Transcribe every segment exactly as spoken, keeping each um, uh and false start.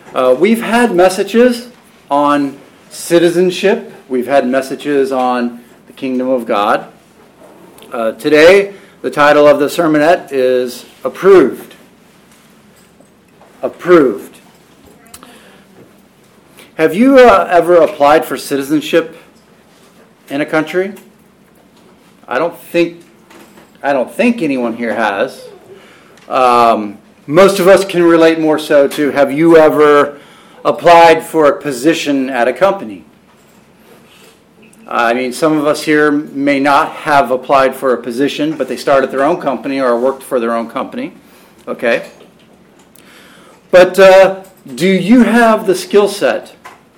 Uh, we've had messages on citizenship. We've had messages on the kingdom of God. Uh, today, the title of the sermonette is Approved. Approved. Have you uh, ever applied for citizenship in a country? I don't think I don't think anyone here has. Um, most of us can relate more so to, have you ever applied for a position at a company? I mean, some of us here may not have applied for a position, but they started their own company or worked for their own company. Okay? But uh, do you have the skill set?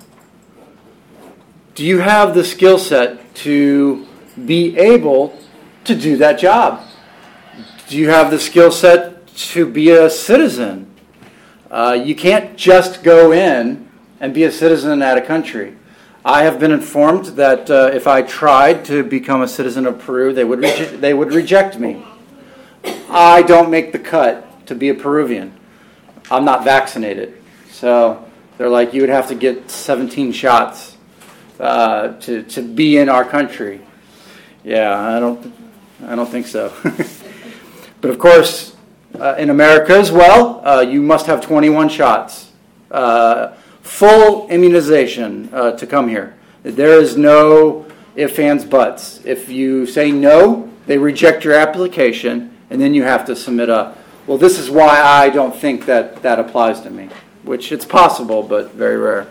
Do you have the skill set to be able to do that job? Do you have the skill set to be a citizen? Uh, you can't just go in and be a citizen at a country. I have been informed that uh, if I tried to become a citizen of Peru, they would reje- they would reject me. I don't make the cut to be a Peruvian. I'm not vaccinated. So they're like, you would have to get seventeen shots uh, to to be in our country. Yeah, I don't I don't think so. But of course, uh, in America as well, uh, you must have twenty-one shots. Uh, full immunization uh, to come here. There is no ifs, ands, buts. If you say no, they reject your application, and then you have to submit a, well, this is why I don't think that that applies to me, which it's possible, but very rare.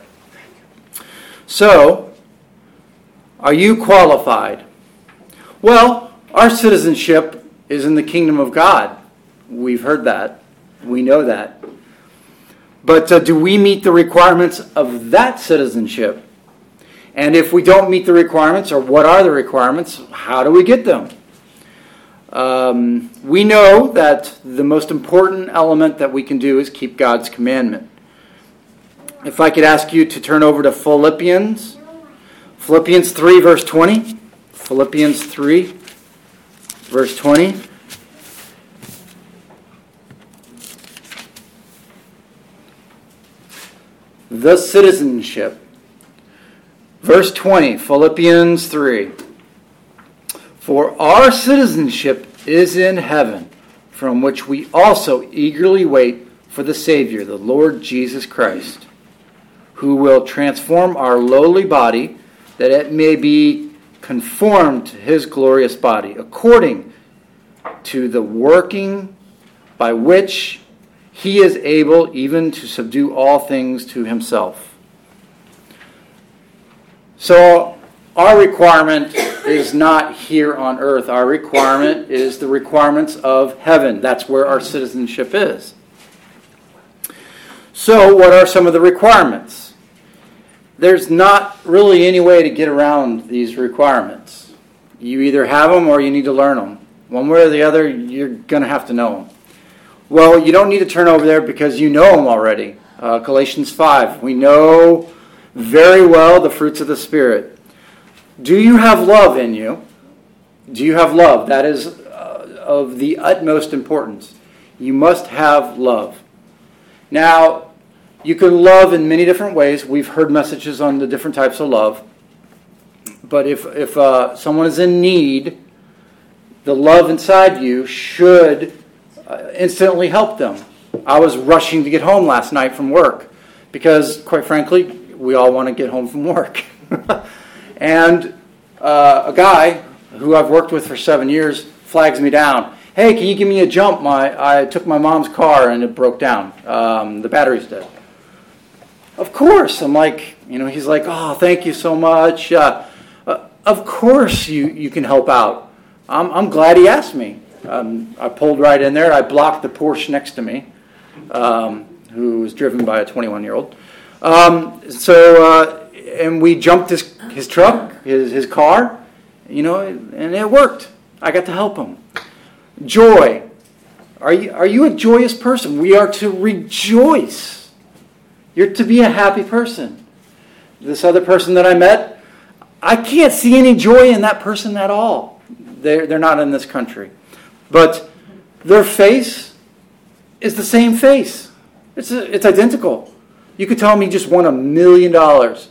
So, are you qualified? Well, our citizenship is in the kingdom of God. We've heard that. We know that. But uh, do we meet the requirements of that citizenship? And if we don't meet the requirements, or what are the requirements, how do we get them? Um, we know that the most important element that we can do is keep God's commandment. If I could ask you to turn over to Philippians, Philippians three, verse twenty. Philippians three, verse twenty. The citizenship. Verse twenty, Philippians three. For our citizenship is in heaven, from which we also eagerly wait for the Savior, the Lord Jesus Christ, who will transform our lowly body, that it may be conformed to his glorious body, according to the working by which he is able even to subdue all things to himself. So our requirement is not here on earth. Our requirement is the requirements of heaven. That's where our citizenship is. So what are some of the requirements? There's not really any way to get around these requirements. You either have them or you need to learn them. One way or the other, you're going to have to know them. Well, you don't need to turn over there because you know them already. Uh, Galatians five. We know very well the fruits of the Spirit. Do you have love in you? Do you have love? That is uh, of the utmost importance. You must have love. Now, you can love in many different ways. We've heard messages on the different types of love. But if, if uh, someone is in need, the love inside you should Uh, instantly help them. I was rushing to get home last night from work because, quite frankly, we all want to get home from work. And uh, a guy who I've worked with for seven years flags me down. Hey, can you give me a jump? My I took my mom's car and it broke down. Um, the battery's dead. Of course. I'm like, you know, he's like, oh, thank you so much. Uh, uh, of course you, you can help out. I'm, I'm glad he asked me. Um, I pulled right in there. I blocked the Porsche next to me, um, who was driven by a twenty-one-year-old. Um, so, uh, and we jumped his his truck, his his car, you know, and it worked. I got to help him. Joy. Are you are you a joyous person? We are to rejoice. You're to be a happy person. This other person that I met, I can't see any joy in that person at all. They're they're not in this country. But their face is the same face. It's it's identical. You could tell him he just won a million dollars.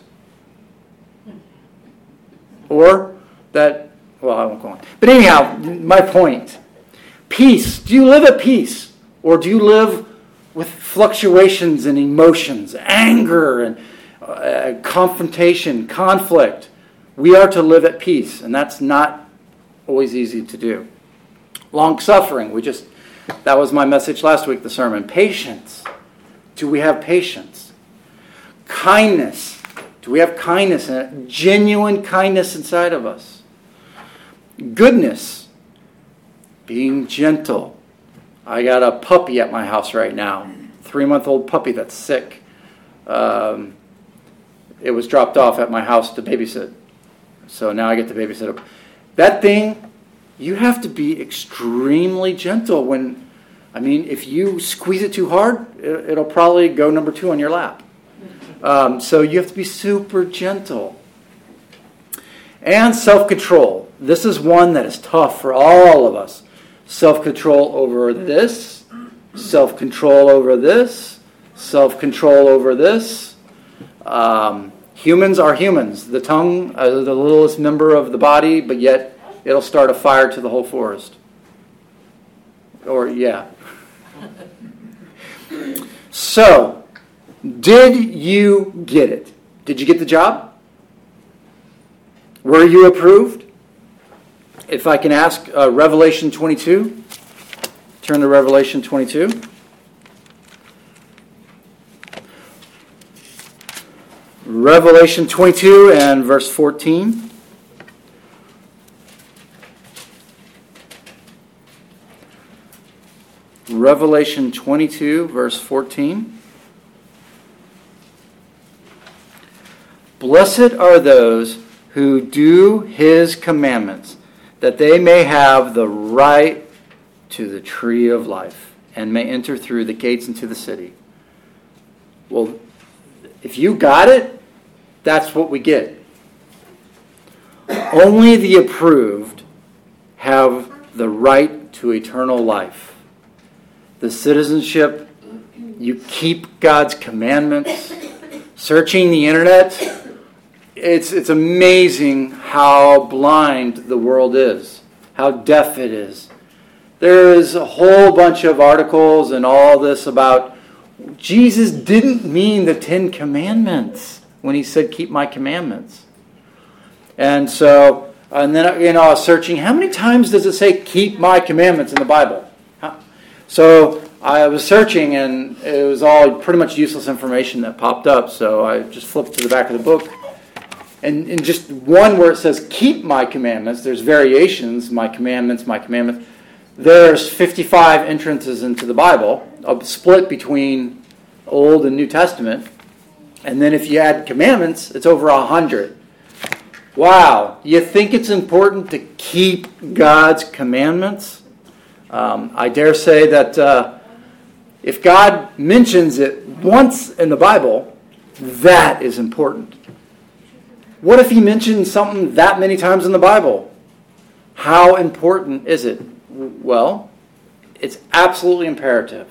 Or that, well, I won't go on. But anyhow, my point. Peace. Do you live at peace? Or do you live with fluctuations and emotions, anger and uh, confrontation, conflict? We are to live at peace, and that's not always easy to do. Long-suffering. We just, that was my message last week, the sermon. Patience. Do we have patience? Kindness. Do we have kindness, and genuine kindness inside of us? Goodness. Being gentle. I got a puppy at my house right now. Three-month-old puppy that's sick. Um, it was dropped off at my house to babysit. So now I get to babysit it. That thing, you have to be extremely gentle when, I mean, if you squeeze it too hard, it, it'll probably go number two on your lap. Um, so you have to be super gentle. And self-control. This is one that is tough for all of us. Self-control over this, self-control over this, self-control over this. Um, humans are humans. The tongue is the littlest member of the body, but yet it'll start a fire to the whole forest. Or, yeah. So, did you get it? Did you get the job? Were you approved? If I can ask, uh, Revelation twenty-two. Turn to Revelation twenty-two. Revelation twenty-two and verse fourteen. Revelation twenty-two, verse fourteen. Blessed are those who do his commandments, that they may have the right to the tree of life and may enter through the gates into the city. Well, if you got it, that's what we get. Only the approved have the right to eternal life. The citizenship, you keep God's commandments. Searching the internet, it's it's amazing how blind the world is, how deaf it is. There is a whole bunch of articles and all this about Jesus didn't mean the Ten Commandments when he said, keep my commandments. And so, and then, you know, I was searching, how many times does it say, keep my commandments in the Bible? So I was searching, and it was all pretty much useless information that popped up. So I just flipped to the back of the book. And in just one where it says, keep my commandments, there's variations, my commandments, my commandments. There's fifty-five entrances into the Bible, a split between Old and New Testament. And then if you add commandments, it's over one hundred. Wow. You think it's important to keep God's commandments? Um, I dare say that uh, if God mentions it once in the Bible, that is important. What if he mentions something that many times in the Bible? How important is it? Well, it's absolutely imperative.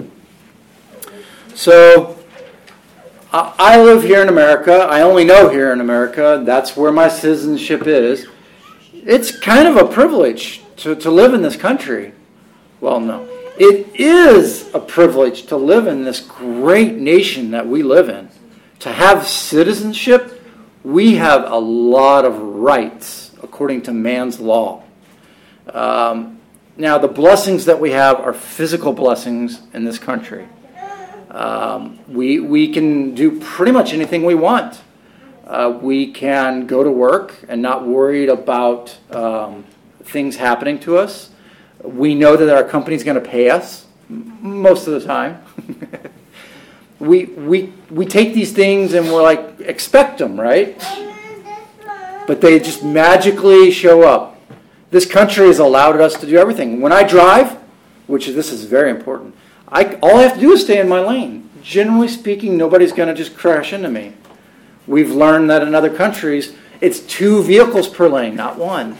So, I live here in America. I only know here in America. That's where my citizenship is. It's kind of a privilege to, to live in this country. Well, no. It is a privilege to live in this great nation that we live in. To have citizenship, we have a lot of rights according to man's law. Um, now, the blessings that we have are physical blessings in this country. Um, we we can do pretty much anything we want. Uh, we can go to work and not worried about um, things happening to us. We know that our company's going to pay us most of the time. we we we take these things and we're like, expect them, right? But they just magically show up. This country has allowed us to do everything. When I drive, which this is very important, I all I have to do is stay in my lane. Generally speaking, nobody's going to just crash into me. We've learned that in other countries, it's two vehicles per lane, not one.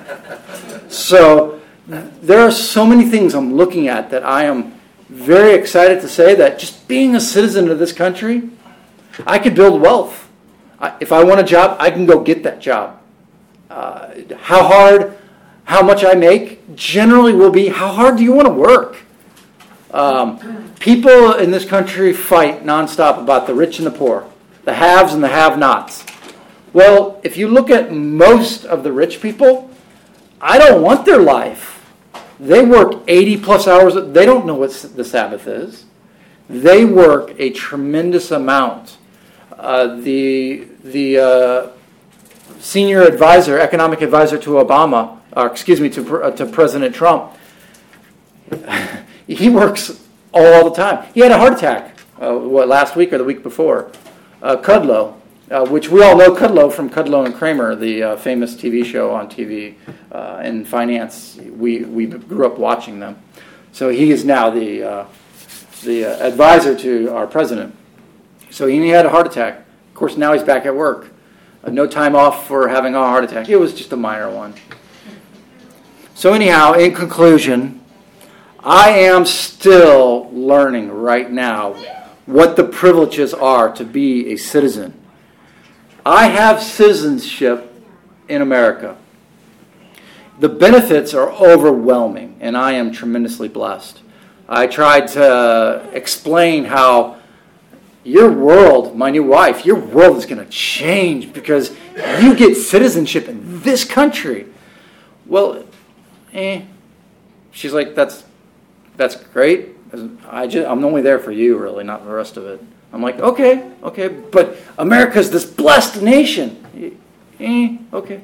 So there are so many things I'm looking at that I am very excited to say that just being a citizen of this country, I could build wealth. I, if I want a job, I can go get that job. Uh, how hard, how much I make generally will be how hard do you want to work? Um, people in this country fight nonstop about the rich and the poor, the haves and the have-nots. Well, if you look at most of the rich people, I don't want their life. They work eighty plus hours. They don't know what the Sabbath is. They work a tremendous amount. Uh, the the uh, senior advisor, economic advisor to Obama, or excuse me, to uh, to President Trump, he works all the time. He had a heart attack, uh, what, last week or the week before. Uh, Kudlow, uh, which we all know Kudlow from Kudlow and Kramer, the uh, famous T V show on T V uh, in finance. We we grew up watching them. So he is now the uh, the uh, advisor to our president. So he had a heart attack. Of course, now he's back at work. Uh, no time off for having a heart attack. It was just a minor one. So anyhow, in conclusion, I am still learning right now what the privileges are to be a citizen. I have citizenship in America. The benefits are overwhelming, and I am tremendously blessed. I tried to explain how your world, my new wife, your world is going to change because you get citizenship in this country. Well, eh. She's like, that's that's great. I just, I'm only there for you, really, not the rest of it. I'm like, okay, okay, but America's this blessed nation. Eh, okay.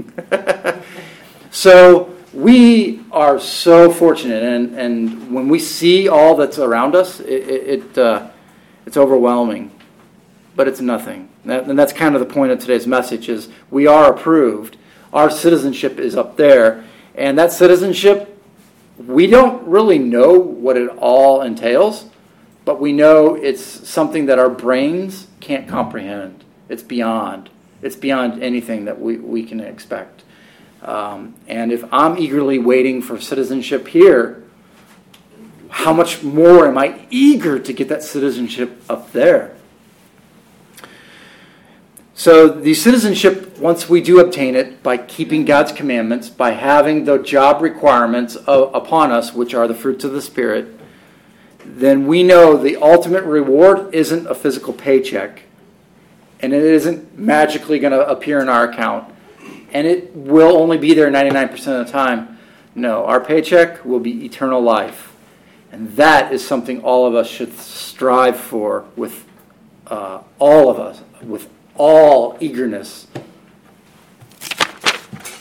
So we are so fortunate, and, and when we see all that's around us, it, it uh, it's overwhelming, but it's nothing. And that's kind of the point of today's message: is we are approved. Our citizenship is up there, and that citizenship, we don't really know what it all entails, but we know it's something that our brains can't comprehend. It's beyond. It's beyond anything that we, we can expect. Um, and if I'm eagerly waiting for citizenship here, how much more am I eager to get that citizenship up there? So the citizenship, once we do obtain it, by keeping God's commandments, by having the job requirements of, upon us, which are the fruits of the Spirit, then we know the ultimate reward isn't a physical paycheck, and it isn't magically going to appear in our account, and it will only be there ninety-nine percent of the time. No, our paycheck will be eternal life, and that is something all of us should strive for with uh, all of us, with all eagerness